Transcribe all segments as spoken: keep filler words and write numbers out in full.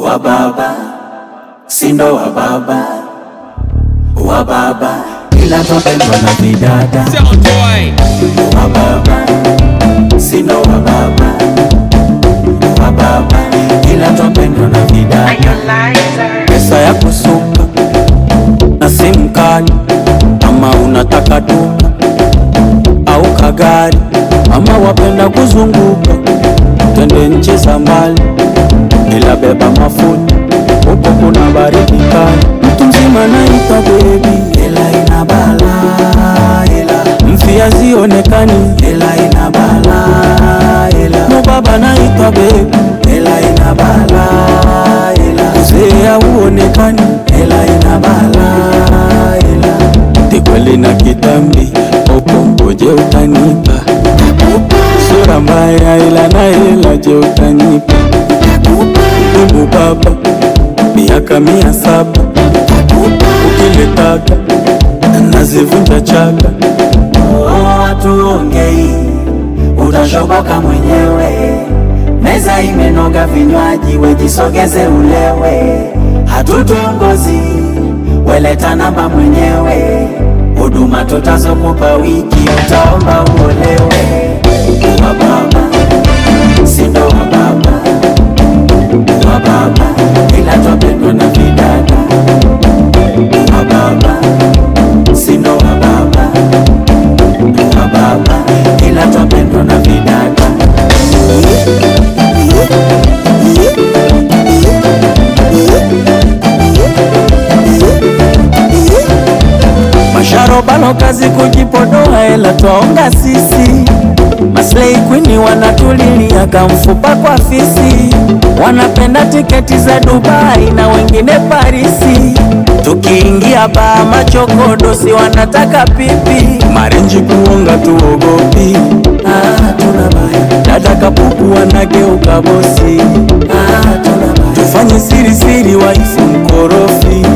wa baba, sindo wa baba, wa baba, ila twapendwa na vidada. Wa baba, sindo wa baba, wa baba, ila twapendwa na vidada. Pesa ya kusuka na simu kali, ama unataka duka au kagari, ama wapenda kuzunguka twende nchi za mbali, ila beba mafuta huko kuna baridi kali. Mtu mzima naitwa baby, ila ina bala, ila mfia zionekani, ila ina bala, ila mubaba naitwa baby, ila ina bala, ila mzee uonekani, ila ina bala, ila tikweli na kitambi huko ngoje utanipa sura mbaya, ila na hela je utanipa Mungu baba miaka mia saba ukiletaka nazivunja chaka. Oh, tuongei utashoboka mwenyewe, meza imenoga vinywaji wejisogeze ulewe, hatutongozi weleta namba mwenyewe, huduma tutazokupa wiki utaomba uolewe. Wa baba, sindo wa baba, wa baba, ila twapendwa na vidada. Wa baba, sindo wa baba, wa baba, ila twapendwa na vidada. Masharobalo kazi kujipodoa, ela twaonga sisi. Maslay queen wanatulilia kamfupa kwa fisi, wanapenda tiketi za Dubai na wengine Parisi. Tukiingia baa machokodosi wanataka pipi, marenji kuonga tuogopi. Ah, tunabaya dada kapuku wanageuka bosi. Ah, tunabaya tufanye siri siri waifu mkorofi,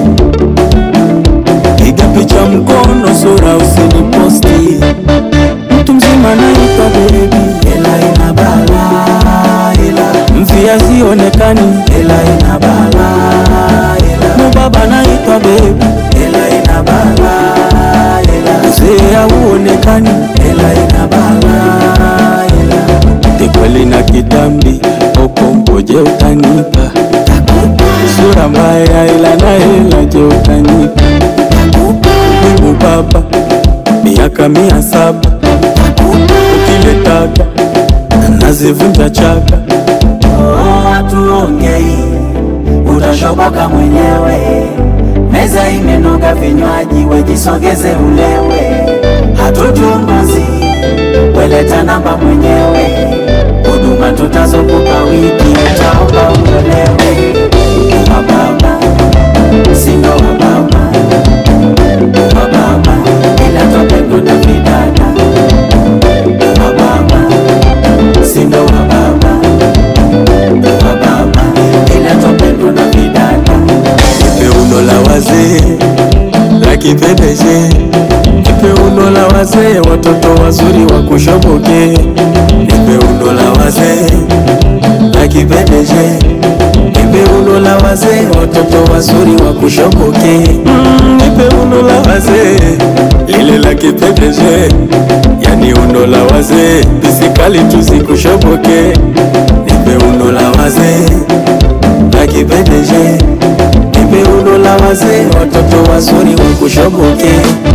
piga picha mkono sura usiniposti. Mtu mzima naitwa baby, ela ina bala, ela mfia zionekani, ela ina bala, ela mubaba naitwa baby, ela ina bala, ela mzee uonekani, ela ina bala, ela tikweli na kitambi huko ngoje utanipa sura mbaya, ila na hela je utanipa Mungu baba miaka mia saba ukiletaka nazivunja chaka. Oh, tuongei utashoboka mwenyewe, meza imenoga vinywaji wejisogeze ulewe, hatutungozi weleta namba mwenyewe, huduma tutazokupa wiki utaomba uolewe. Wa baba, sindo wa baba, wa baba, ila twapendwa na vidada. Wa baba, sindo wa baba, wa baba, ila twapendwa na vidada. Nipe uno la wazee la kipedeje, nipe uno la wazee watoto wazuri wakushoboke, nipe uno la wazee la kipedeje, nipe uno la wazee watoto wazuri wakushoboke. Mm, nipe uno la wazee lile la kipedeje, yani uno la wazee bisikali tuzikushoboke. Nipe uno la wazee la kipedeje, nipe uno la wazee watoto wazuri wakushoboke.